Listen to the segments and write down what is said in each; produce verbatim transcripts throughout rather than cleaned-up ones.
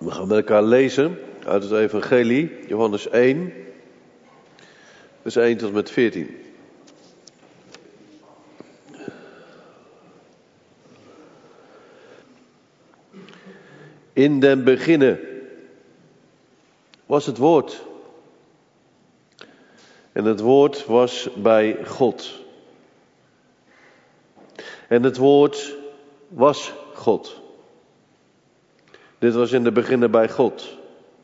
We gaan met elkaar lezen uit het Evangelie, Johannes één, vers één tot en met veertien. In den beginne was het woord. En het woord was bij God. En het woord was God. Dit was in de beginne bij God.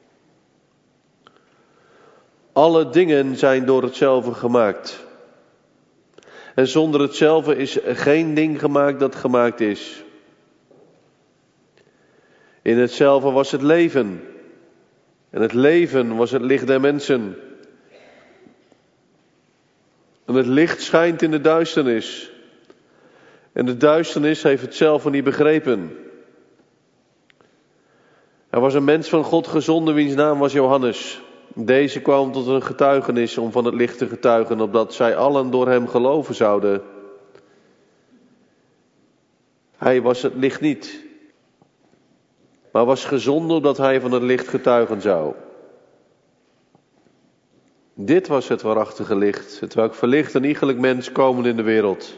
Alle dingen zijn door hetzelfde gemaakt. En zonder hetzelfde is geen ding gemaakt dat gemaakt is. In hetzelfde was het leven. En het leven was het licht der mensen. En het licht schijnt in de duisternis. En de duisternis heeft het zelf niet begrepen. Er was een mens van God gezonden, wiens naam was Johannes. Deze kwam tot een getuigenis om van het licht te getuigen, opdat zij allen door hem geloven zouden. Hij was het licht niet, maar was gezonden opdat hij van het licht getuigen zou. Dit was het waarachtige licht, het welk verlicht een iegelijk mens komen in de wereld.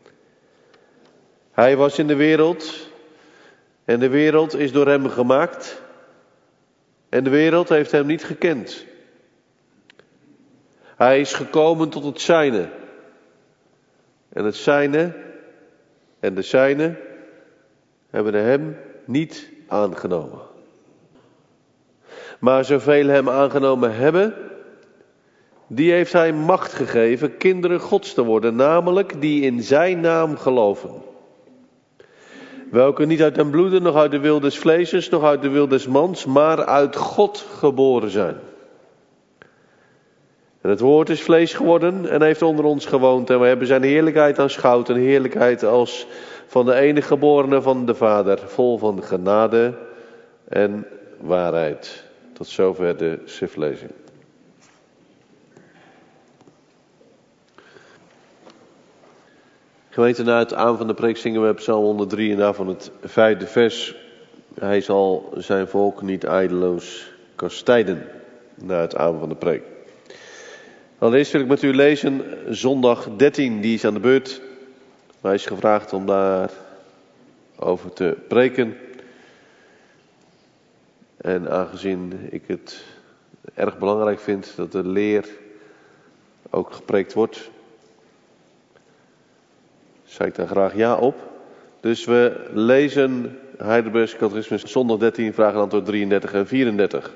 Hij was in de wereld en de wereld is door hem gemaakt en de wereld heeft hem niet gekend. Hij is gekomen tot het zijne en het zijne en de zijne hebben hem niet aangenomen. Maar zoveel hem aangenomen hebben, die heeft hij macht gegeven kinderen Gods te worden, namelijk die in zijn naam geloven. Welke niet uit den bloede, nog uit de wil des vleesjes, nog uit de wil des mans, maar uit God geboren zijn. En het woord is vlees geworden en heeft onder ons gewoond. En we hebben zijn heerlijkheid aanschouwd, een heerlijkheid als van de enige geborene van de Vader, vol van genade en waarheid. Tot zover de schriftlezing. Gemeente, na het aan van de preek zingen we Psalm honderddrie en daarvan het vijfde vers. Hij zal zijn volk niet eindeloos kastijden, na het aan van de preek. Allereerst wil ik met u lezen zondag dertien, die is aan de beurt. Mij is gevraagd om daar over te preken. En aangezien ik het erg belangrijk vind dat de leer ook gepreekt wordt, zei ik daar graag ja op. Dus we lezen Heidelbergs Catechismus zondag dertien, vraag en antwoord drieëndertig en vierendertig.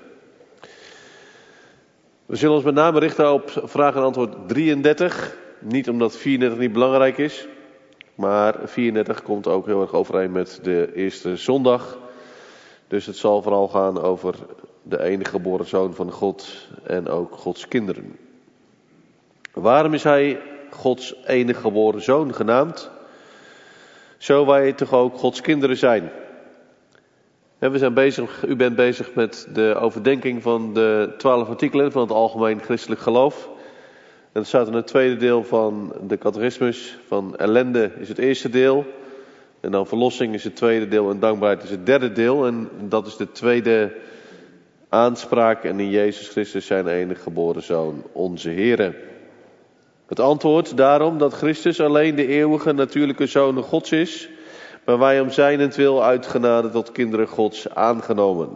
We zullen ons met name richten op vraag en antwoord drieëndertig. Niet omdat vierendertig niet belangrijk is, maar vierendertig komt ook heel erg overeen met de eerste zondag. Dus het zal vooral gaan over de enige geboren zoon van God en ook Gods kinderen. Waarom is hij Gods enige geboren zoon genaamd? Zo wij toch ook Gods kinderen zijn. En we zijn bezig, u bent bezig met de overdenking van de twaalf artikelen van het algemeen christelijk geloof. En dat staat in het tweede deel van de catechismus. Van ellende is het eerste deel. En dan verlossing is het tweede deel en dankbaarheid is het derde deel. En dat is de tweede aanspraak. En in Jezus Christus zijn enige geboren zoon, onze Here. Het antwoord daarom dat Christus alleen de eeuwige natuurlijke zoon Gods is, maar wij om zijnentwil uit genade tot kinderen Gods aangenomen.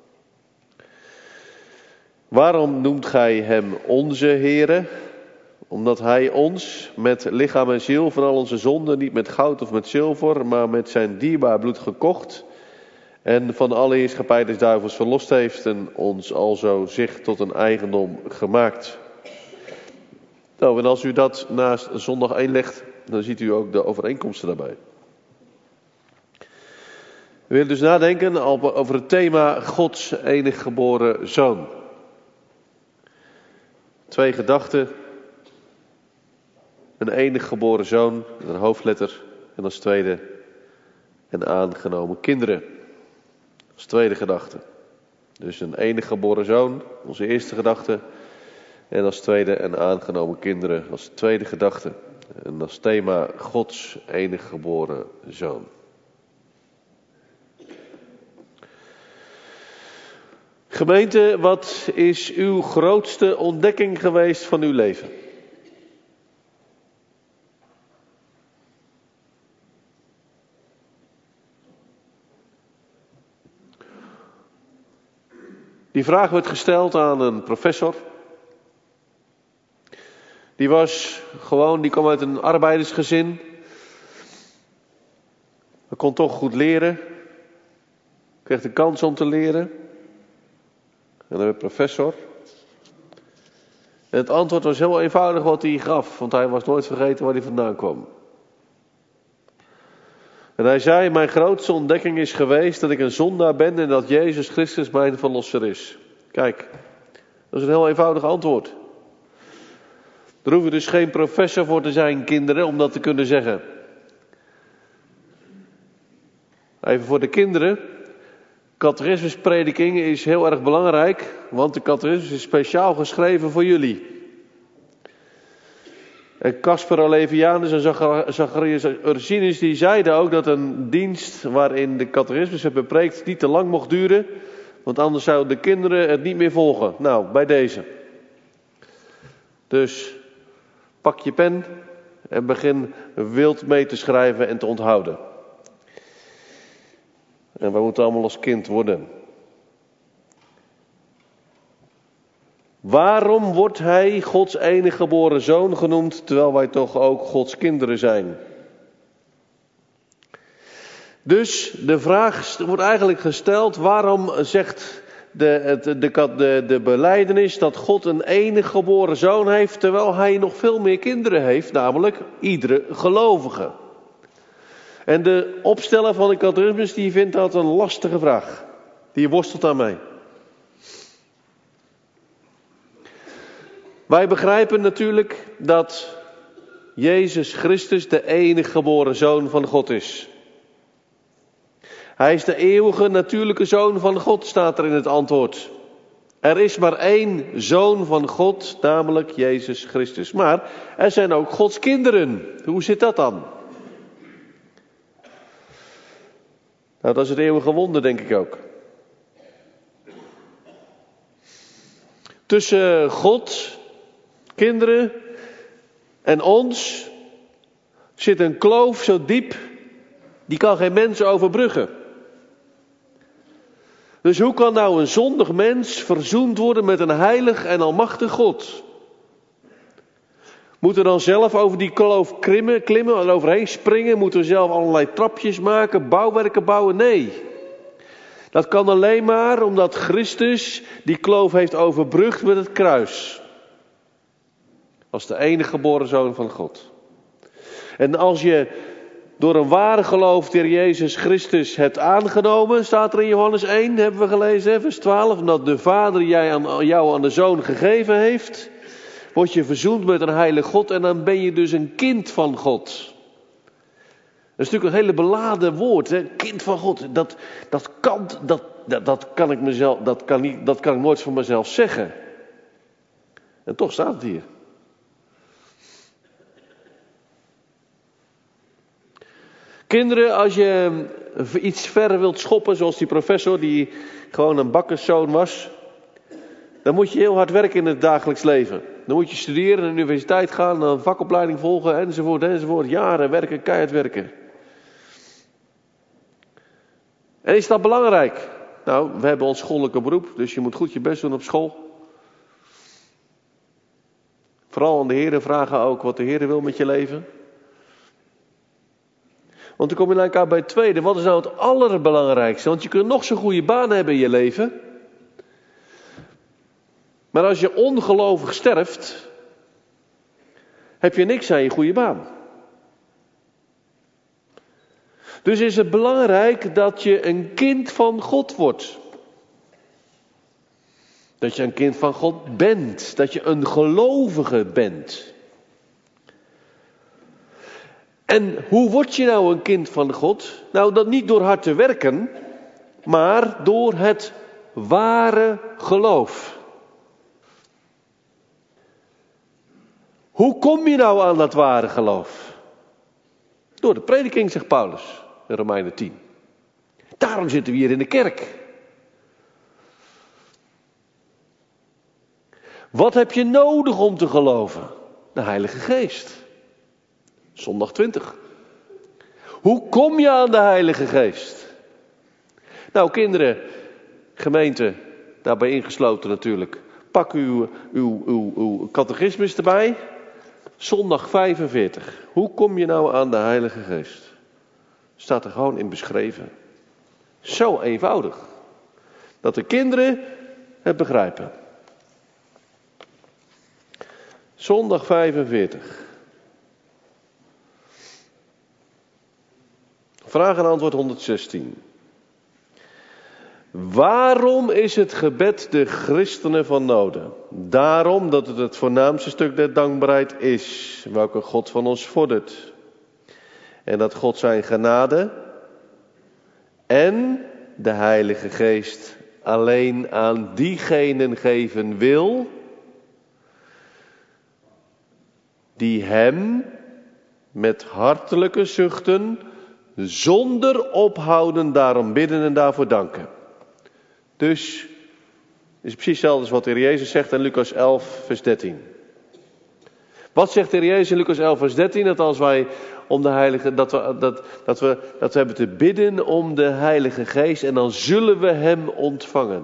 Waarom noemt gij hem onze Heere? Omdat hij ons met lichaam en ziel van al onze zonden, niet met goud of met zilver, maar met zijn dierbaar bloed gekocht en van alle heerschappij des duivels verlost heeft en ons alzo zich tot een eigendom gemaakt. Nou, en als u dat naast zondag één legt, dan ziet u ook de overeenkomsten daarbij. We willen dus nadenken over het thema Gods enige geboren zoon. Twee gedachten. Een enige geboren zoon, een hoofdletter. En als tweede, en aangenomen kinderen. Als tweede gedachte. Dus een enige geboren zoon, onze eerste gedachte. En als tweede, en aangenomen kinderen, als tweede gedachte. En als thema Gods enige geboren zoon. Gemeente, wat is uw grootste ontdekking geweest van uw leven? Die vraag werd gesteld aan een professor. Die was gewoon, die kwam uit een arbeidersgezin. Hij kon toch goed leren. Kreeg de kans om te leren. En hij werd professor. En het antwoord was heel eenvoudig wat hij gaf. Want hij was nooit vergeten waar hij vandaan kwam. En hij zei, mijn grootste ontdekking is geweest dat ik een zondaar ben en dat Jezus Christus mijn verlosser is. Kijk, dat is een heel eenvoudig antwoord. Er hoeven dus geen professor voor te zijn, kinderen, om dat te kunnen zeggen. Even voor de kinderen. Catechismusprediking is heel erg belangrijk, want de catechismus is speciaal geschreven voor jullie. En Caspar Olevianus en Zacharias Ursinus die zeiden ook dat een dienst waarin de catechismus werd bepreekt niet te lang mocht duren, want anders zouden de kinderen het niet meer volgen. Nou, bij deze. Dus pak je pen en begin wild mee te schrijven en te onthouden. En we moeten allemaal als kind worden. Waarom wordt hij Gods enige geboren zoon genoemd, terwijl wij toch ook Gods kinderen zijn? Dus de vraag wordt eigenlijk gesteld, waarom zegt de, de, de, de, de belijdenis dat God een enige geboren zoon heeft, terwijl hij nog veel meer kinderen heeft, namelijk iedere gelovige? En de opsteller van de catechismus die vindt dat een lastige vraag. Die worstelt daarmee. Wij begrijpen natuurlijk dat Jezus Christus de enige geboren zoon van God is. Hij is de eeuwige natuurlijke zoon van God, staat er in het antwoord. Er is maar één zoon van God, namelijk Jezus Christus. Maar er zijn ook Gods kinderen. Hoe zit dat dan? Nou, dat is het eeuwige wonder, denk ik ook. Tussen God, kinderen en ons zit een kloof zo diep, die kan geen mens overbruggen. Dus hoe kan nou een zondig mens verzoend worden met een heilig en almachtig God? Moeten we dan zelf over die kloof klimmen, klimmen en overheen springen? Moeten we zelf allerlei trapjes maken, bouwwerken bouwen? Nee. Dat kan alleen maar omdat Christus die kloof heeft overbrugd met het kruis. Als de enige geboren zoon van God. En als je door een ware geloof ter Jezus Christus hebt aangenomen, staat er in Johannes één, hebben we gelezen, vers twaalf, omdat de Vader jij aan, jou aan de Zoon gegeven heeft, word je verzoend met een heilig God en dan ben je dus een kind van God. Dat is natuurlijk een hele beladen woord, hè? Kind van God. Dat, dat, kan, dat, dat, dat, kan ik mezelf, dat, kan niet, dat kan ik nooit van mezelf zeggen. En toch staat het hier. Kinderen, als je iets verder wilt schoppen, zoals die professor die gewoon een bakkerszoon was, dan moet je heel hard werken in het dagelijks leven. Dan moet je studeren, naar de universiteit gaan, een vakopleiding volgen, enzovoort, enzovoort. Jaren werken, keihard werken. En is dat belangrijk? Nou, we hebben ons schoollijke beroep, dus je moet goed je best doen op school. Vooral aan de Heer vragen ook wat de Heer wil met je leven. Want dan kom je elkaar bij het tweede. Wat is nou het allerbelangrijkste? Want je kunt nog zo'n goede baan hebben in je leven. Maar als je ongelovig sterft, heb je niks aan je goede baan. Dus is het belangrijk dat je een kind van God wordt. Dat je een kind van God bent. Dat je een gelovige bent. En hoe word je nou een kind van God? Nou, dat niet door hard te werken, maar door het ware geloof. Hoe kom je nou aan dat ware geloof? Door de prediking, zegt Paulus in Romeinen tien. Daarom zitten we hier in de kerk. Wat heb je nodig om te geloven? De Heilige Geest. Zondag twintig. Hoe kom je aan de Heilige Geest? Nou kinderen, gemeente, daarbij ingesloten natuurlijk. Pak uw, uw, uw, uw catechismus erbij. Zondag vijfenveertig. Hoe kom je nou aan de Heilige Geest? Staat er gewoon in beschreven. Zo eenvoudig. Dat de kinderen het begrijpen. Zondag vijfenveertig. Vraag en antwoord honderdzestien. Waarom is het gebed de christenen van noden? Daarom dat het het voornaamste stuk der dankbaarheid is, welke God van ons vordert. En dat God zijn genade en de Heilige Geest alleen aan diegenen geven wil, die hem met hartelijke zuchten, zonder ophouden daarom bidden en daarvoor danken. Dus, het is precies hetzelfde als wat de Heer Jezus zegt in Lucas elf vers dertien. Wat zegt de Heer Jezus in Lucas elf vers dertien? Dat als wij om de Heilige, dat we, dat, dat we, dat we hebben te bidden om de Heilige Geest en dan zullen we hem ontvangen.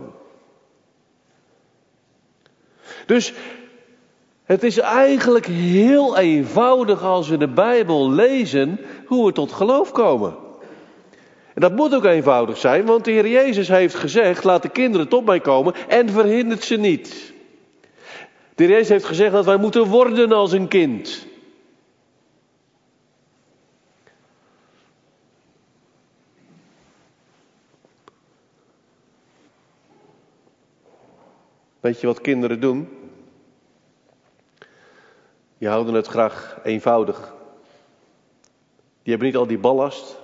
Dus, het is eigenlijk heel eenvoudig als we de Bijbel lezen hoe we tot geloof komen. En dat moet ook eenvoudig zijn, want de Heer Jezus heeft gezegd, laat de kinderen tot mij komen en verhindert ze niet. De Heer Jezus heeft gezegd dat wij moeten worden als een kind. Weet je wat kinderen doen? Die houden het graag eenvoudig. Die hebben niet al die ballast.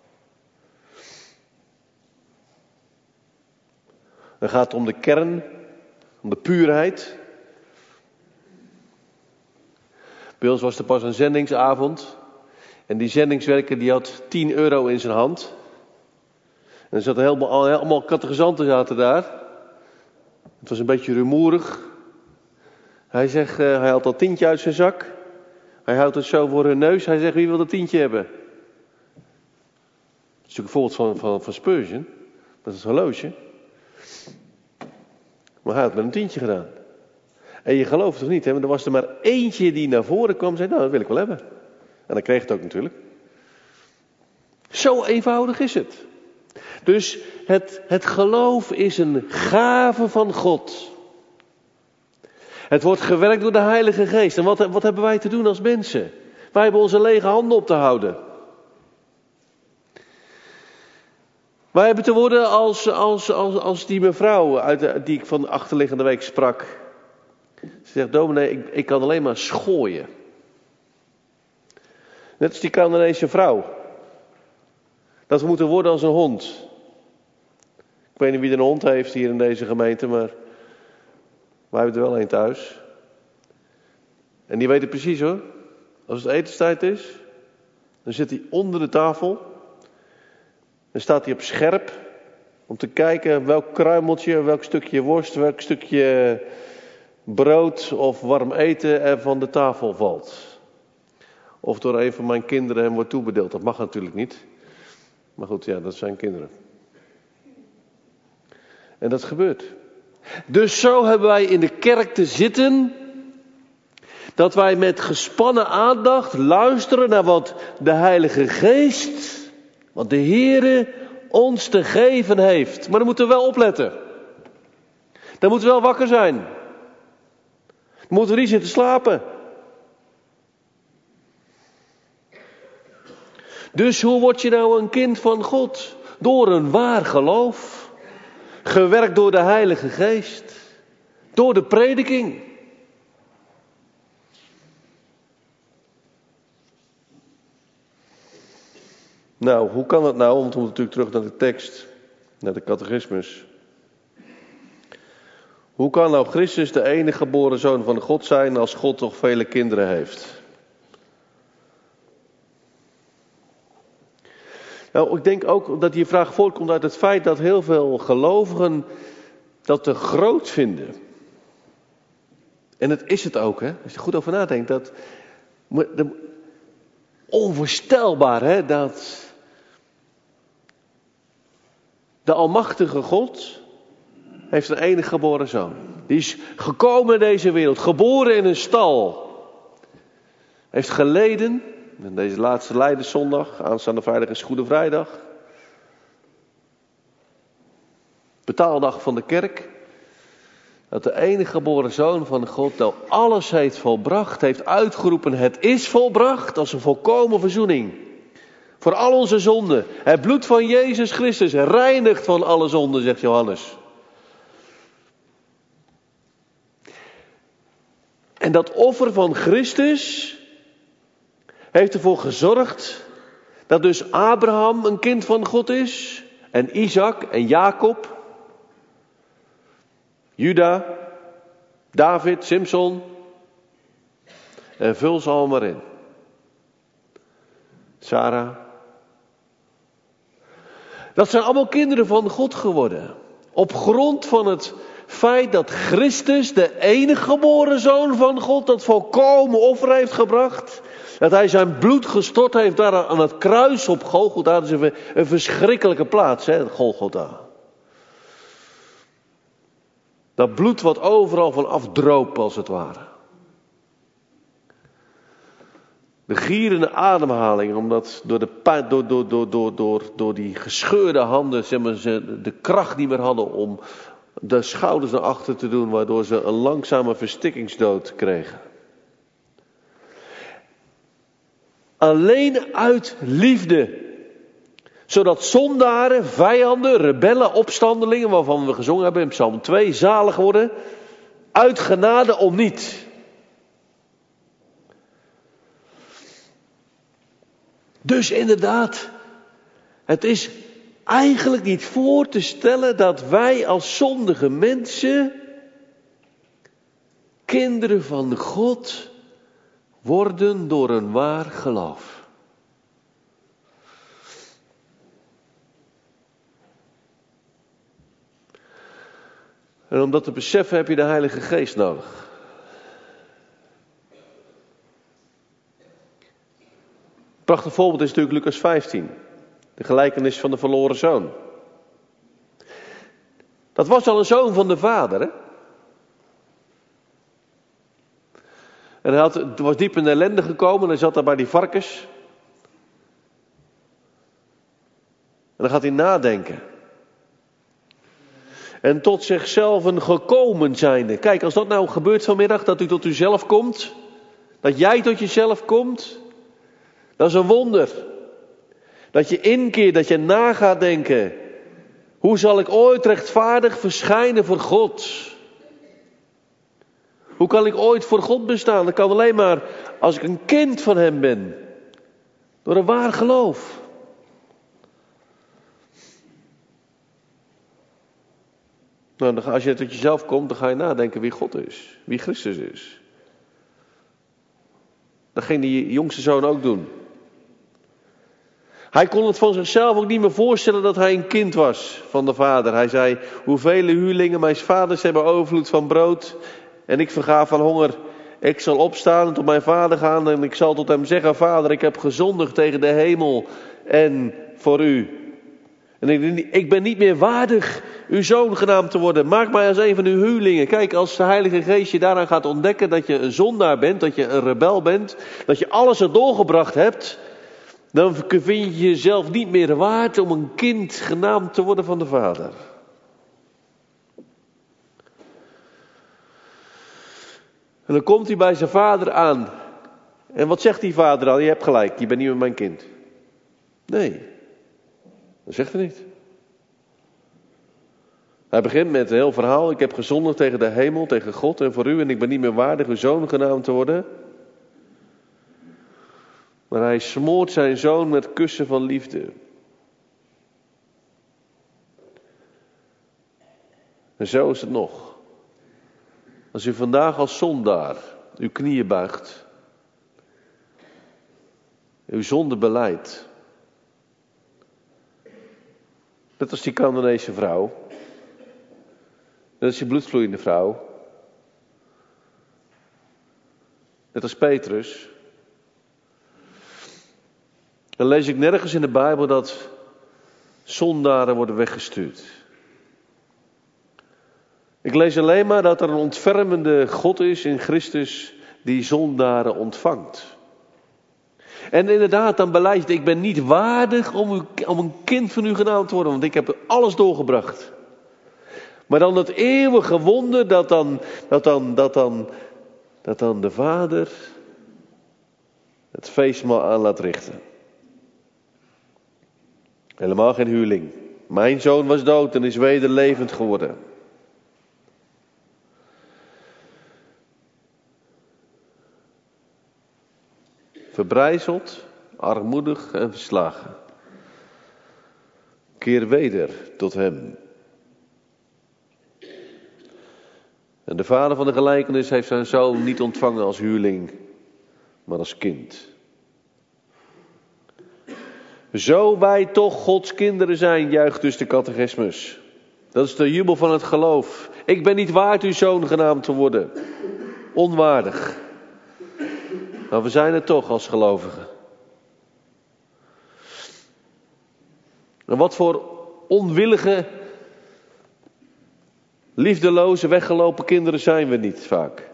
Dan gaat het om de kern, om de puurheid. Bij ons was er pas een zendingsavond. En die zendingswerker die had tien euro in zijn hand. En er zaten helemaal, allemaal catechizanten zaten daar. Het was een beetje rumoerig. Hij zegt, uh, hij haalt dat tientje uit zijn zak. Hij houdt het zo voor hun neus. Hij zegt, wie wil dat tientje hebben? Dat is natuurlijk een voorbeeld van, van, van Spurgeon. Dat is een horloge. Maar hij had met een tientje gedaan. En je gelooft toch niet, hè? Want er was er maar eentje die naar voren kwam en zei, nou, dat wil ik wel hebben. En dan kreeg het ook natuurlijk. Zo eenvoudig is het. Dus het, het geloof is een gave van God. Het wordt gewerkt door de Heilige Geest. En wat, wat hebben wij te doen als mensen? Wij hebben onze lege handen op te houden. Wij hebben te worden als, als, als, als die mevrouw uit de, die ik van de achterliggende week sprak. Ze zegt, dominee, ik, ik kan alleen maar schooien. Net als die Canadese vrouw. Dat we moeten worden als een hond. Ik weet niet wie er een hond heeft hier in deze gemeente, maar wij hebben er wel een thuis. En die weet het precies hoor. Als het etenstijd is, dan zit hij onder de tafel. Dan staat hij op scherp om te kijken welk kruimeltje, welk stukje worst, welk stukje brood of warm eten er van de tafel valt. Of door een van mijn kinderen hem wordt toebedeeld. Dat mag natuurlijk niet. Maar goed, ja, dat zijn kinderen. En dat gebeurt. Dus zo hebben wij in de kerk te zitten, dat wij met gespannen aandacht luisteren naar wat de Heilige Geest, wat de Heere ons te geven heeft. Maar dan moeten we wel opletten. Dan moeten we wel wakker zijn. Dan moeten we niet zitten slapen. Dus hoe word je nou een kind van God? Door een waar geloof. Gewerkt door de Heilige Geest. Door de prediking. Nou, hoe kan dat nou? Want we moeten natuurlijk terug naar de tekst. Naar de catechismus. Hoe kan nou Christus de enige geboren zoon van God zijn als God toch vele kinderen heeft? Nou, ik denk ook dat die vraag voortkomt uit het feit dat heel veel gelovigen dat te groot vinden. En het is het ook, hè? Als je er goed over nadenkt. Dat, onvoorstelbaar, hè? Dat de almachtige God heeft een enige geboren zoon. Die is gekomen in deze wereld. Geboren in een stal. Heeft geleden. En deze laatste Lijdenszondag. Aanstaande vrijdag is Goede Vrijdag. Betaaldag van de kerk. Dat de enige geboren zoon van God nou alles heeft volbracht. Heeft uitgeroepen, het is volbracht. Als een volkomen verzoening. Voor al onze zonden. Het bloed van Jezus Christus reinigt van alle zonden, zegt Johannes. En dat offer van Christus heeft ervoor gezorgd dat dus Abraham een kind van God is. En Isaac en Jacob. Juda, David, Simson. En vul ze allemaal in. Sarah. Dat zijn allemaal kinderen van God geworden. Op grond van het feit dat Christus, de enige geboren zoon van God, dat volkomen offer heeft gebracht. Dat hij zijn bloed gestort heeft daar aan het kruis op Golgotha. Dat is een, een verschrikkelijke plaats, hè, Golgotha. Dat bloed wat overal van afdroop als het ware. De gierende ademhaling, omdat door, de, door, door, door, door, door, door die gescheurde handen zeg maar, ze de kracht niet meer hadden om de schouders naar achter te doen, waardoor ze een langzame verstikkingsdood kregen. Alleen uit liefde. Zodat zondaren, vijanden, rebellen, opstandelingen, waarvan we gezongen hebben in Psalm twee, zalig worden. Uit genade om niet. Dus inderdaad, het is eigenlijk niet voor te stellen dat wij als zondige mensen kinderen van God worden door een waar geloof. En om dat te beseffen heb je de Heilige Geest nodig. Prachtig voorbeeld is natuurlijk Lucas vijftien. De gelijkenis van de verloren zoon. Dat was al een zoon van de vader, hè? En hij had, was diep in de ellende gekomen en hij zat daar bij die varkens. En dan gaat hij nadenken. En tot zichzelf een gekomen zijnde. Kijk, als dat nou gebeurt vanmiddag, dat u tot uzelf komt. Dat jij tot jezelf komt. Dat is een wonder. Dat je inkeert, dat je na gaat denken. Hoe zal ik ooit rechtvaardig verschijnen voor God? Hoe kan ik ooit voor God bestaan? Dat kan alleen maar als ik een kind van hem ben. Door een waar geloof. Nou, dan ga, als je tot jezelf komt, dan ga je nadenken wie God is. Wie Christus is. Dat ging die jongste zoon ook doen. Hij kon het van zichzelf ook niet meer voorstellen dat hij een kind was van de vader. Hij zei, hoeveel huurlingen mijn vaders hebben overvloed van brood. En ik verga van honger. Ik zal opstaan en tot mijn vader gaan en ik zal tot hem zeggen, vader, ik heb gezondigd tegen de hemel en voor u. En ik, ik ben niet meer waardig uw zoon genaamd te worden. Maak mij als een van uw huurlingen. Kijk, als de Heilige Geest je daaraan gaat ontdekken dat je een zondaar bent, dat je een rebel bent, dat je alles er doorgebracht hebt, dan vind je jezelf niet meer waard om een kind genaamd te worden van de Vader. En dan komt hij bij zijn vader aan. En wat zegt die vader dan? Je hebt gelijk, je bent niet meer mijn kind. Nee, dat zegt hij niet. Hij begint met een heel verhaal. Ik heb gezondigd tegen de hemel, tegen God en voor u. En ik ben niet meer waardig uw zoon genaamd te worden. Maar hij smoort zijn zoon met kussen van liefde. En zo is het nog. Als u vandaag als zondaar uw knieën buigt. Uw zonde belijdt. Net als die Canaanese vrouw. Net als die bloedvloeiende vrouw. Net als Petrus. Dan lees ik nergens in de Bijbel dat zondaren worden weggestuurd. Ik lees alleen maar dat er een ontfermende God is in Christus die zondaren ontvangt. En inderdaad, dan beleid je, ik ben niet waardig om, u, om een kind van u genaamd te worden, want ik heb alles doorgebracht. Maar dan het eeuwige wonder dat dan, dat dan, dat dan, dat dan de Vader het feestmaal aan laat richten. Helemaal geen huurling. Mijn zoon was dood en is weder levend geworden. Verbrijzeld, armoedig en verslagen. Keer weder tot hem. En de vader van de gelijkenis heeft zijn zoon niet ontvangen als huurling, maar als kind. Zo wij toch Gods kinderen zijn, juicht dus de catechismus. Dat is de jubel van het geloof. Ik ben niet waard uw zoon genaamd te worden. Onwaardig. Maar we zijn het toch als gelovigen. En wat voor onwillige, liefdeloze, weggelopen kinderen zijn we niet vaak.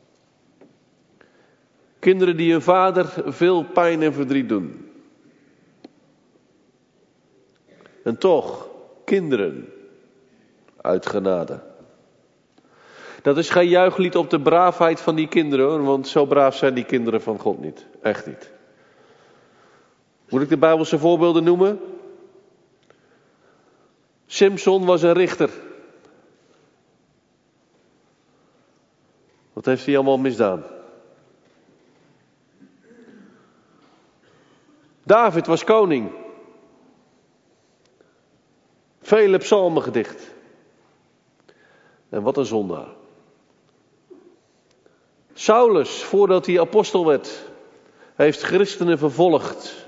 Kinderen die hun vader veel pijn en verdriet doen. En toch, kinderen uit genade. Dat is geen juichlied op de braafheid van die kinderen hoor, want zo braaf zijn die kinderen van God niet. Echt niet. Moet ik de Bijbelse voorbeelden noemen? Simson was een richter. Wat heeft hij allemaal misdaan? David was koning. Vele psalmen gedicht. En wat een zondaar. Saulus, voordat hij apostel werd, heeft christenen vervolgd.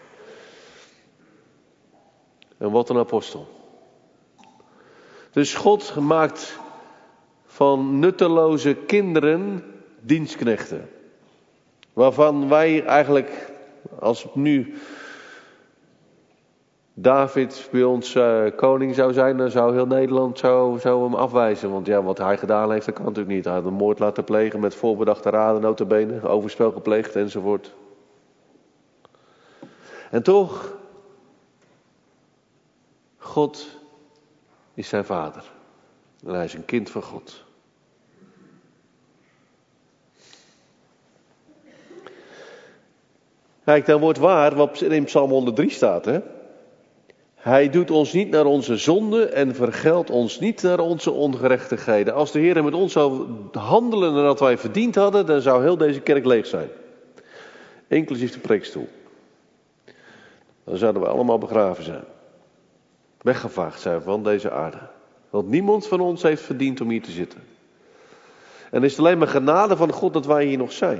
En wat een apostel. Dus God maakt van nutteloze kinderen dienstknechten. Waarvan wij eigenlijk, als nu David bij ons uh, koning zou zijn, dan zou heel Nederland zou, zou hem afwijzen. Want ja, wat hij gedaan heeft, dat kan natuurlijk niet. Hij had een moord laten plegen met voorbedachte raden, nota bene, overspel gepleegd enzovoort. En toch, God is zijn vader. En hij is een kind van God. Kijk, dan wordt waar wat in Psalm honderd drie staat, hè. Hij doet ons niet naar onze zonden en vergeldt ons niet naar onze ongerechtigheden. Als de Heer met ons zou handelen naar wat wij verdiend hadden, dan zou heel deze kerk leeg zijn. Inclusief de preekstoel. Dan zouden we allemaal begraven zijn. Weggevaagd zijn van deze aarde. Want niemand van ons heeft verdiend om hier te zitten. En het is alleen maar genade van God dat wij hier nog zijn.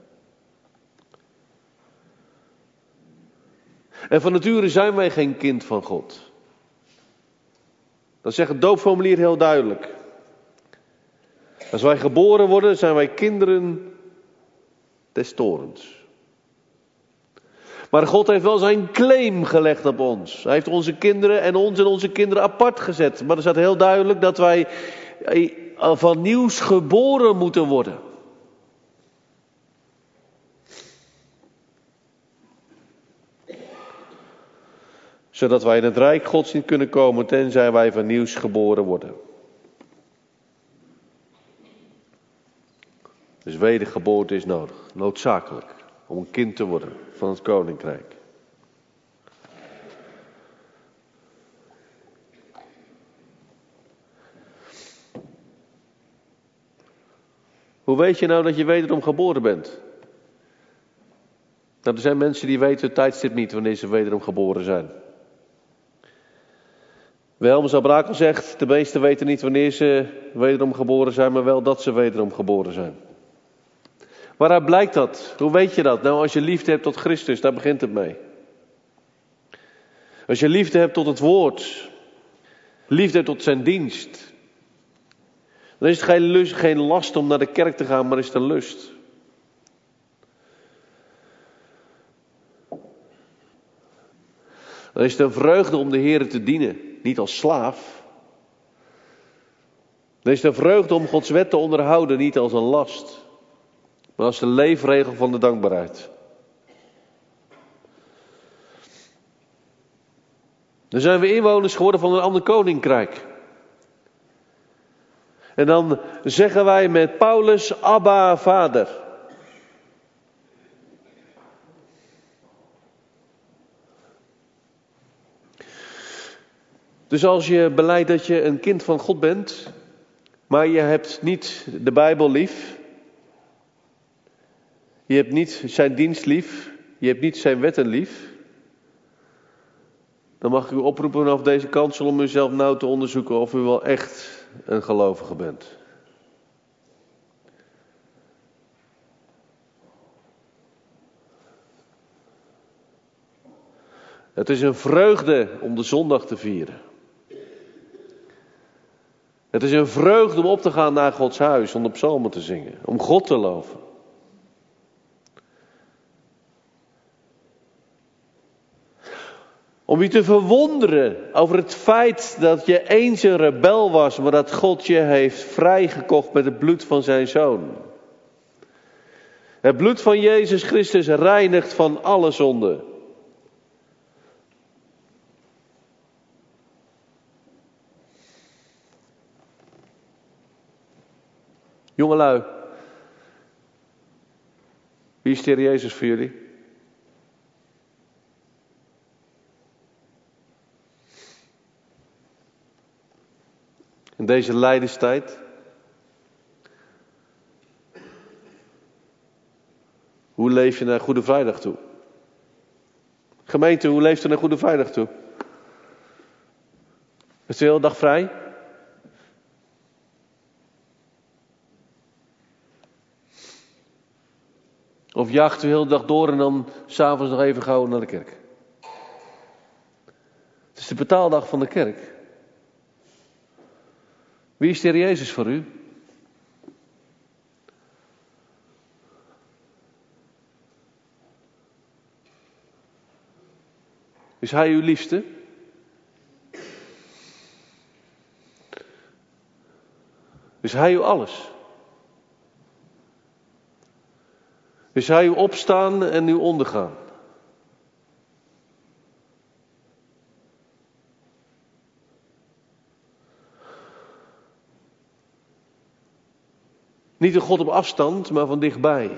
En van nature zijn wij geen kind van God. Dat zegt het doopformulier heel duidelijk. Als wij geboren worden, zijn wij kinderen des torens. Maar God heeft wel zijn claim gelegd op ons. Hij heeft onze kinderen en ons en onze kinderen apart gezet. Maar er staat heel duidelijk dat wij van nieuws geboren moeten worden. Zodat wij in het rijk Gods niet kunnen komen tenzij wij van nieuws geboren worden. Dus wedergeboorte is nodig, noodzakelijk, om een kind te worden van het koninkrijk. Hoe weet je nou dat je wederom geboren bent? Nou, er zijn mensen die weten het tijdstip niet wanneer ze wederom geboren zijn. Wilhelmus à Brakel zegt, de meesten weten niet wanneer ze wederom geboren zijn, maar wel dat ze wederom geboren zijn. Waaruit blijkt dat? Hoe weet je dat? Nou, als je liefde hebt tot Christus, daar begint het mee. Als je liefde hebt tot het woord, liefde hebt tot zijn dienst, dan is het geen, lust, geen last om naar de kerk te gaan, maar is het een lust. Dan is het een vreugde om de Heer te dienen, niet als slaaf. Dan is het een vreugde om Gods wet te onderhouden, niet als een last, maar als de leefregel van de dankbaarheid. Dan zijn we inwoners geworden van een ander koninkrijk. En dan zeggen wij met Paulus, Abba, Vader. Dus als je belijdt dat je een kind van God bent, maar je hebt niet de Bijbel lief, je hebt niet zijn dienst lief, je hebt niet zijn wetten lief, dan mag ik u oproepen vanaf deze kansel om uzelf nauw te onderzoeken of u wel echt een gelovige bent. Het is een vreugde om de zondag te vieren. Het is een vreugde om op te gaan naar Gods huis, om de psalmen te zingen, om God te loven. Om je te verwonderen over het feit dat je eens een rebel was, maar dat God je heeft vrijgekocht met het bloed van zijn Zoon. Het bloed van Jezus Christus reinigt van alle zonde. Jongelui, wie is de Heer Jezus voor jullie? In deze lijdenstijd. Hoe leef je naar Goede Vrijdag toe? Gemeente, hoe leeft u naar Goede Vrijdag toe? Is u de hele dag vrij? Of jaagt u de hele dag door en dan s'avonds nog even gauw naar de kerk? Het is de betaaldag van de kerk. Wie is de Heer Jezus voor u? Is Hij uw liefste? Is Hij uw alles? Is Hij uw opstaan en uw ondergaan? Niet een God op afstand, maar van dichtbij.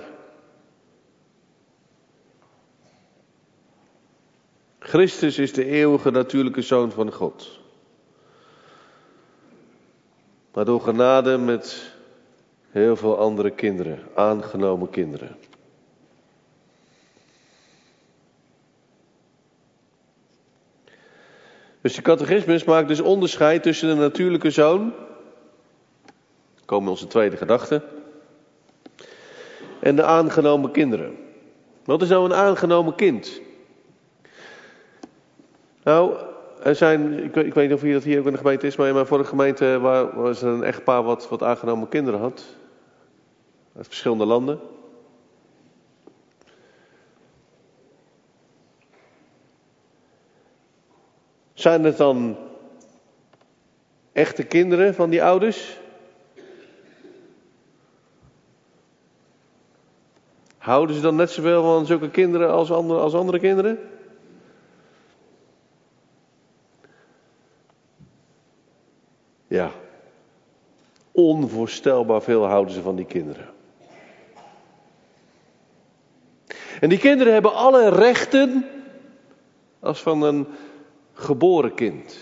Christus is de eeuwige natuurlijke Zoon van God. Maar door genade met heel veel andere kinderen, aangenomen kinderen. Dus de catechismus maakt dus onderscheid tussen de natuurlijke zoon, komen onze tweede gedachte, en de aangenomen kinderen. Wat is nou een aangenomen kind? Nou, er zijn, ik weet, ik weet niet of hier dat hier ook in de gemeente is, maar in mijn vorige gemeente was er een echtpaar wat, wat aangenomen kinderen had. Uit verschillende landen. Zijn het dan echte kinderen van die ouders? Houden ze dan net zoveel van zulke kinderen als andere, als andere kinderen? Ja. Onvoorstelbaar veel houden ze van die kinderen. En die kinderen hebben alle rechten als van een geboren kind.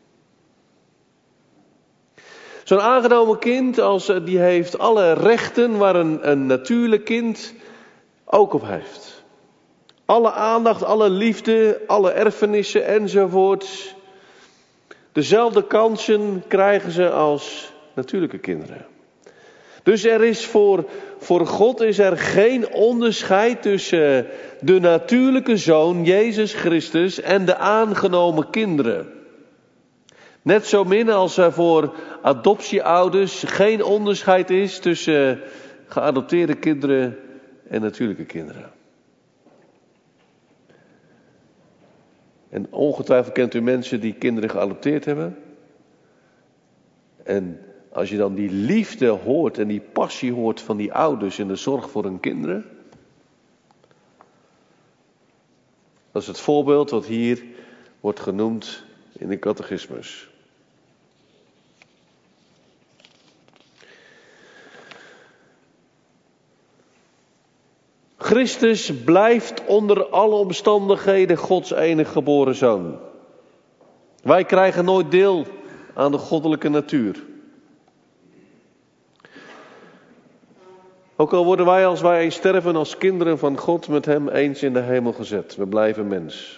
Zo'n aangenomen kind, als, die heeft alle rechten waar een, een natuurlijk kind ook op heeft. Alle aandacht, alle liefde, alle erfenissen enzovoort. Dezelfde kansen krijgen ze als natuurlijke kinderen. Dus er is voor, voor God is er geen onderscheid tussen de natuurlijke Zoon, Jezus Christus, en de aangenomen kinderen. Net zo min als er voor adoptieouders geen onderscheid is tussen geadopteerde kinderen en natuurlijke kinderen. En ongetwijfeld kent u mensen die kinderen geadopteerd hebben. En als je dan die liefde hoort en die passie hoort van die ouders in de zorg voor hun kinderen. Dat is het voorbeeld wat hier wordt genoemd in de catechismus. Christus blijft onder alle omstandigheden Gods enige geboren zoon. Wij krijgen nooit deel aan de goddelijke natuur. Ook al worden wij als wij sterven als kinderen van God met hem eens in de hemel gezet. We blijven mens.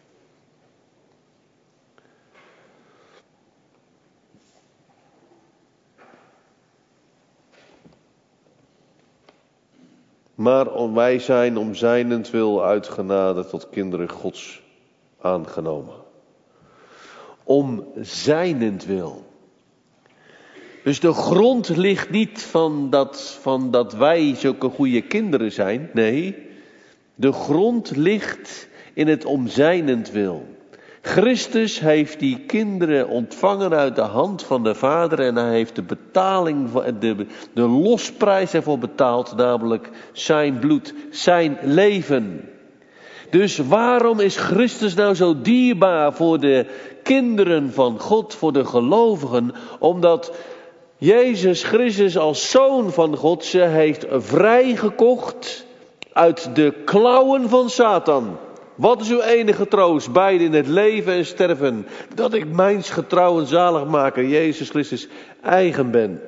Maar wij zijn om zijnentwil uit genade tot kinderen Gods aangenomen. Om zijnentwil. Dus de grond ligt niet van dat, van dat wij zulke goede kinderen zijn. Nee, de grond ligt in het om zijnentwil. Christus heeft die kinderen ontvangen uit de hand van de Vader en hij heeft de betaling, de, de losprijs ervoor betaald, namelijk zijn bloed, zijn leven. Dus waarom is Christus nou zo dierbaar voor de kinderen van God, voor de gelovigen? Omdat Jezus Christus als Zoon van God ze heeft vrijgekocht uit de klauwen van Satan. Wat is uw enige troost, beide in het leven en sterven, dat ik mijns getrouwen zaligmaker, Jezus Christus, eigen ben.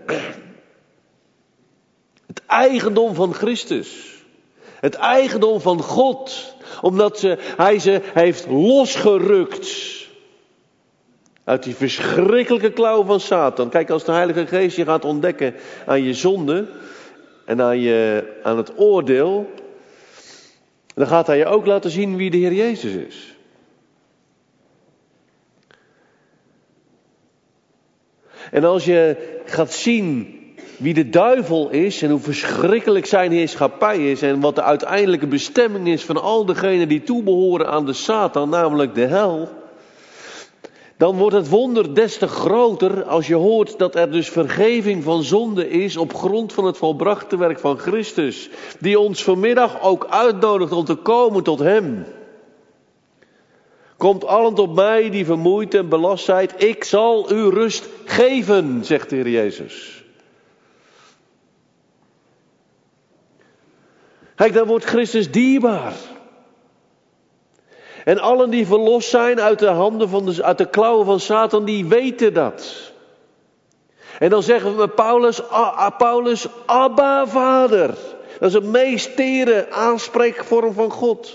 Het eigendom van Christus. Het eigendom van God. Omdat ze, hij ze heeft losgerukt uit die verschrikkelijke klauw van Satan. Kijk, als de Heilige Geest je gaat ontdekken aan je zonde en aan, je, aan het oordeel, dan gaat hij je ook laten zien wie de Heer Jezus is. En als je gaat zien wie de duivel is en hoe verschrikkelijk zijn heerschappij is en wat de uiteindelijke bestemming is van al degenen die toebehoren aan de Satan, namelijk de hel, dan wordt het wonder des te groter als je hoort dat er dus vergeving van zonde is op grond van het volbrachte werk van Christus, die ons vanmiddag ook uitnodigt om te komen tot hem. Komt allen tot mij die vermoeid en belast zijt, ik zal u rust geven, zegt de Heer Jezus. Kijk, dan wordt Christus dierbaar. En allen die verlost zijn uit de handen van de, uit de klauwen van Satan, die weten dat. En dan zeggen we met Paulus, ah, Paulus, Abba Vader. Dat is het meest tere aanspreekvorm van God.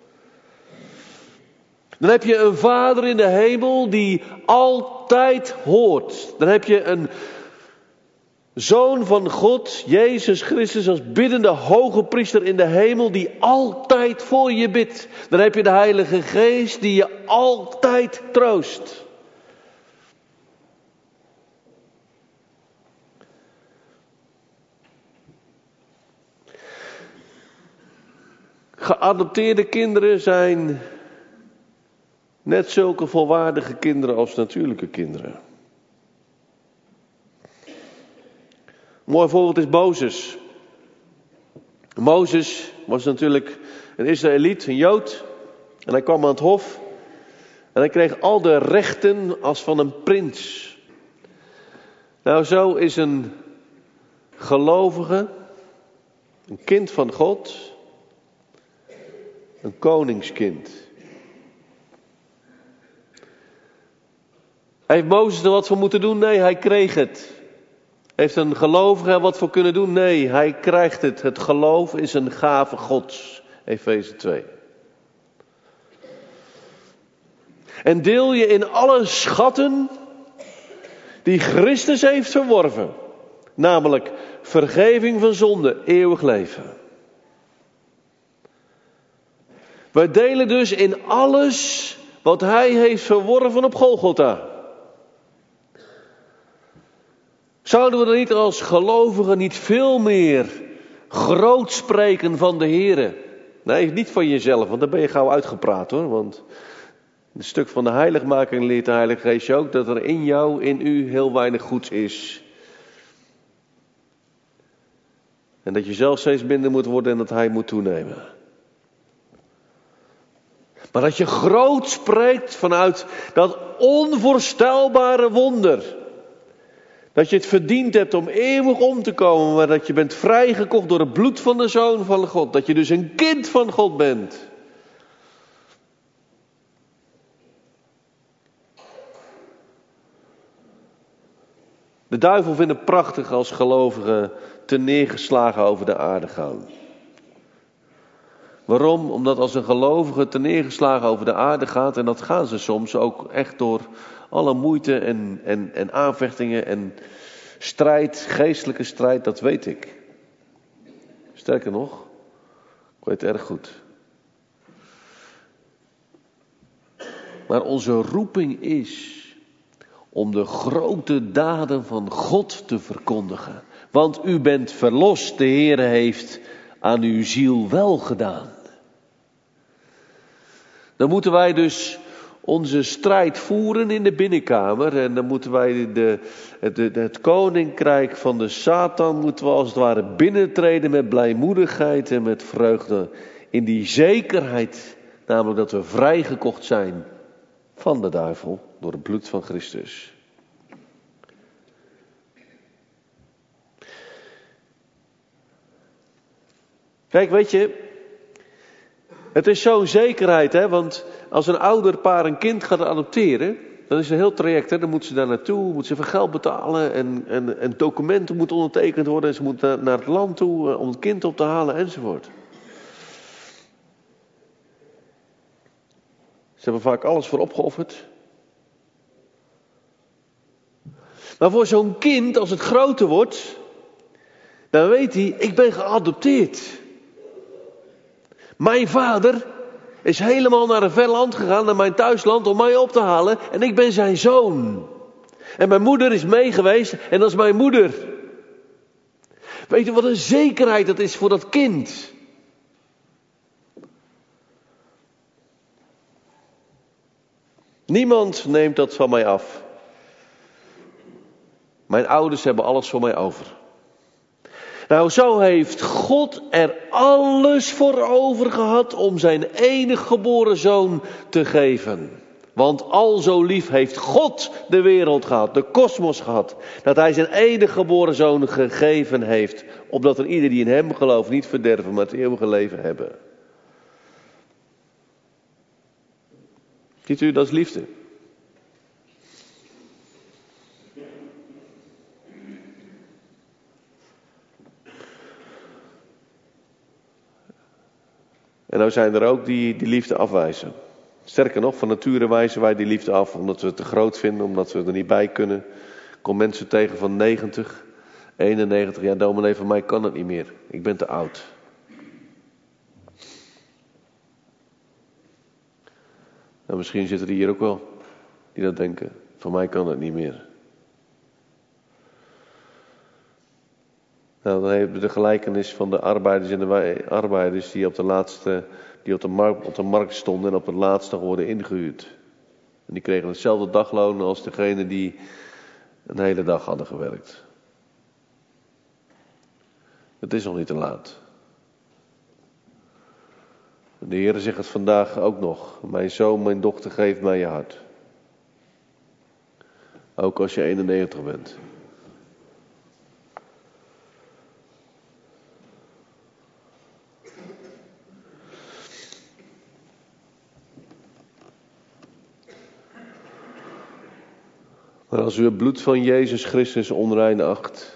Dan heb je een Vader in de hemel die altijd hoort. Dan heb je een Zoon van God, Jezus Christus, als biddende hoge priester in de hemel, die altijd voor je bidt. Dan heb je de Heilige Geest die je altijd troost. Geadopteerde kinderen zijn net zulke volwaardige kinderen als natuurlijke kinderen. Een mooi voorbeeld is Mozes. Mozes was natuurlijk een Israëliet, een Jood. En hij kwam aan het hof. En hij kreeg al de rechten als van een prins. Nou, zo is een gelovige, een kind van God, een koningskind. Heeft Mozes er wat voor moeten doen? Nee, hij kreeg het. Heeft een gelovige er wat voor kunnen doen? Nee, hij krijgt het. Het geloof is een gave Gods. Efeze twee. En deel je in alle schatten die Christus heeft verworven. Namelijk vergeving van zonde, eeuwig leven. Wij delen dus in alles wat hij heeft verworven op Golgotha. Zouden we dan niet als gelovigen niet veel meer groot spreken van de Here? Nee, niet van jezelf, want dan ben je gauw uitgepraat hoor. Want In het stuk van de heiligmaking leert de Heilige Geest je ook dat er in jou, in u, heel weinig goeds is. En dat je zelf steeds minder moet worden en dat Hij moet toenemen. Maar dat je groot spreekt vanuit dat onvoorstelbare wonder. Dat je het verdiend hebt om eeuwig om te komen, maar dat je bent vrijgekocht door het bloed van de Zoon van God. Dat je dus een kind van God bent. De duivel vindt het prachtig als gelovigen te neergeslagen over de aarde gaan. Waarom? Omdat als een gelovige te neergeslagen over de aarde gaat, en dat gaan ze soms ook echt door alle moeite en, en, en aanvechtingen en strijd, geestelijke strijd, dat weet ik. Sterker nog, ik weet het erg goed. Maar onze roeping is om de grote daden van God te verkondigen. Want u bent verlost, de Heere heeft aan uw ziel wel gedaan. Dan moeten wij dus onze strijd voeren in de binnenkamer. En dan moeten wij de, het, het koninkrijk van de Satan, moeten we als het ware binnentreden met blijmoedigheid en met vreugde. In die zekerheid, namelijk dat we vrijgekocht zijn van de duivel door het bloed van Christus. Kijk, weet je, het is zo'n zekerheid, hè, want als een ouderpaar een kind gaat adopteren, dan is het een heel traject, hè. Dan moeten ze daar naartoe, moeten ze even geld betalen en, en, en documenten moeten ondertekend worden en ze moeten naar, naar het land toe uh, om het kind op te halen enzovoort. Ze hebben vaak alles voor opgeofferd. Maar voor zo'n kind, als het groter wordt, dan weet hij, ik ben geadopteerd. Mijn vader is helemaal naar een ver land gegaan, naar mijn thuisland, om mij op te halen. En ik ben zijn zoon. En mijn moeder is meegeweest en dat is mijn moeder. Weet je wat een zekerheid dat is voor dat kind? Niemand neemt dat van mij af. Mijn ouders hebben alles voor mij over. Nou, zo heeft God er alles voor over gehad om zijn enige geboren zoon te geven. Want al zo lief heeft God de wereld gehad, de kosmos gehad, dat hij zijn enige geboren zoon gegeven heeft, opdat er ieder die in hem gelooft niet verderven, maar het eeuwige leven hebben. Ziet u, dat is liefde. En nou zijn er ook die die liefde afwijzen. Sterker nog, van nature wijzen wij die liefde af, omdat we het te groot vinden, omdat we er niet bij kunnen. Ik kom mensen tegen van negentig, eenennegentig, ja dominee, van mij kan het niet meer. Ik ben te oud. Nou, misschien zitten er hier ook wel die dat denken. Van mij kan het niet meer. Nou, dan hebben we de gelijkenis van de arbeiders en de wij- arbeiders die op de laatste, die op de, markt, op de markt stonden en op het laatste worden ingehuurd. En die kregen hetzelfde dagloon als degene die een hele dag hadden gewerkt. Het is nog niet te laat. De Heer zegt het vandaag ook nog. Mijn zoon, mijn dochter, geef mij je hart. Ook als je eenennegentig bent. Maar als u het bloed van Jezus Christus onrein acht.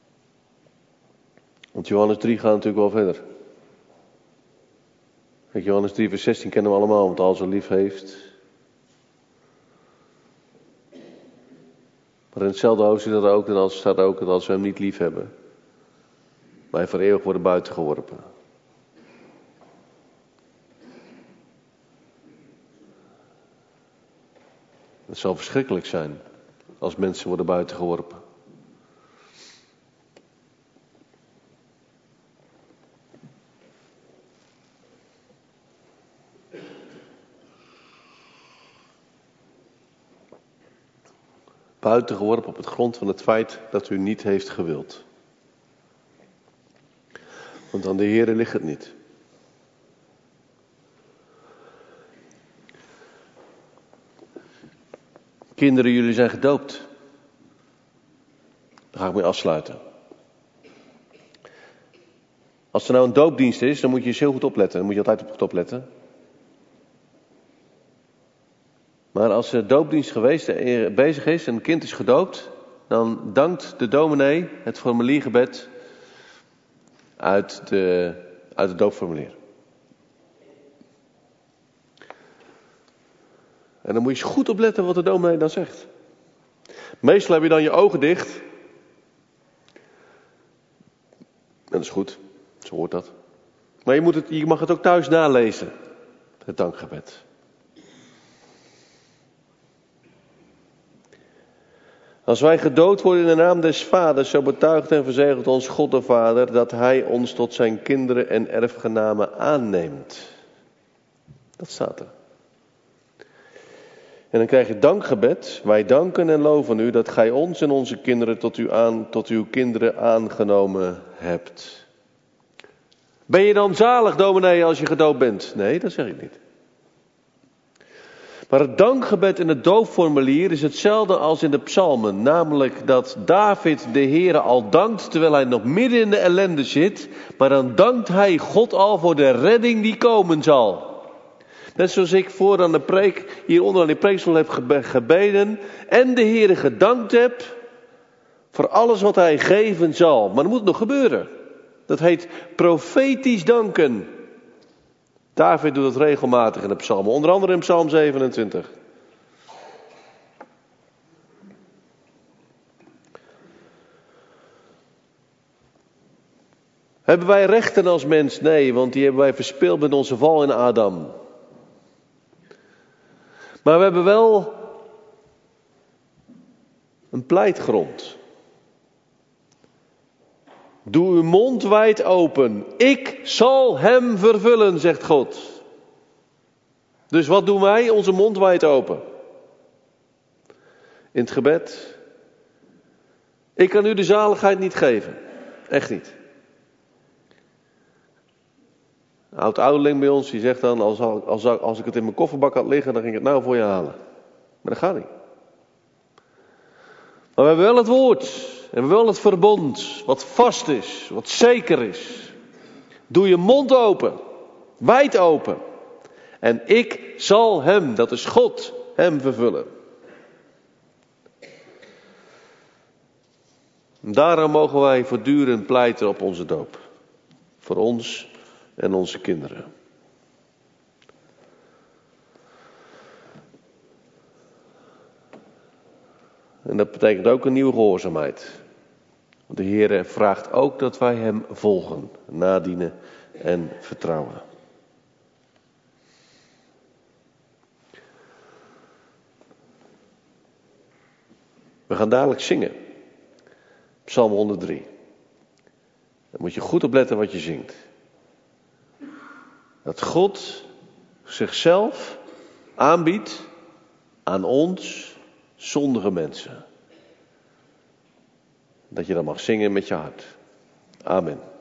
Want Johannes drie gaat natuurlijk wel verder. Kijk, Johannes drie vers zestien kennen we allemaal, want al zo lief heeft. Maar in hetzelfde hoofdstuk staat er ook, en als staat er ook dat als we hem niet lief hebben, wij voor eeuwig worden buitengeworpen. Het zal verschrikkelijk zijn als mensen worden buitengeworpen. buiten geworpen op het grond van het feit dat u niet heeft gewild. Want aan de Heere ligt het niet. Kinderen, jullie zijn gedoopt. Daar ga ik mee afsluiten. Als er nou een doopdienst is, dan moet je eens heel goed opletten. Dan moet je altijd op goed opletten. Maar als de doopdienst geweest, bezig is en een kind is gedoopt, dan dankt de dominee het formuliergebed uit, de, uit het doopformulier. En dan moet je eens goed opletten wat de dominee dan zegt. Meestal heb je dan je ogen dicht. En dat is goed, zo hoort dat. Maar je, moet het, je mag het ook thuis nalezen, het dankgebed. Als wij gedood worden in de naam des Vaders, zo betuigt en verzegelt ons God de Vader dat Hij ons tot zijn kinderen en erfgenamen aanneemt. Dat staat er. En dan krijg je dankgebed. Wij danken en loven u dat gij ons en onze kinderen tot, u aan, tot uw kinderen aangenomen hebt. Ben je dan zalig, dominee, als je gedoopt bent? Nee, dat zeg ik niet. Maar het dankgebed in het doopformulier is hetzelfde als in de psalmen. Namelijk dat David de Heere al dankt terwijl hij nog midden in de ellende zit. Maar dan dankt hij God al voor de redding die komen zal. Net zoals ik voor aan de preek, hieronder aan die preekstoel heb gebeden. En de Heere gedankt heb voor alles wat hij geven zal. Maar dat moet nog gebeuren. Dat heet profetisch danken. David doet het regelmatig in de psalmen. Onder andere in psalm zevenentwintig. Hebben wij rechten als mens? Nee, want die hebben wij verspeeld met onze val in Adam. Maar we hebben wel een pleitgrond. Doe uw mond wijd open. Ik zal hem vervullen, zegt God. Dus wat doen wij? Onze mond wijd open. In het gebed. Ik kan u de zaligheid niet geven. Echt niet. Een oud ouderling bij ons, die zegt dan, als, als, als ik het in mijn kofferbak had liggen, dan ging ik het nou voor je halen. Maar dat gaat niet. Maar we hebben wel het woord. En we hebben wel het verbond. Wat vast is. Wat zeker is. Doe je mond open. Wijd open. En ik zal hem, dat is God, hem vervullen. En daarom mogen wij voortdurend pleiten op onze doop. Voor ons en onze kinderen. En dat betekent ook een nieuwe gehoorzaamheid. De Heer vraagt ook dat wij hem volgen, nadienen en vertrouwen. We gaan dadelijk zingen. Psalm honderddrie. Dan moet je goed opletten wat je zingt. Dat God zichzelf aanbiedt aan ons zondige mensen. Dat je dan mag zingen met je hart. Amen.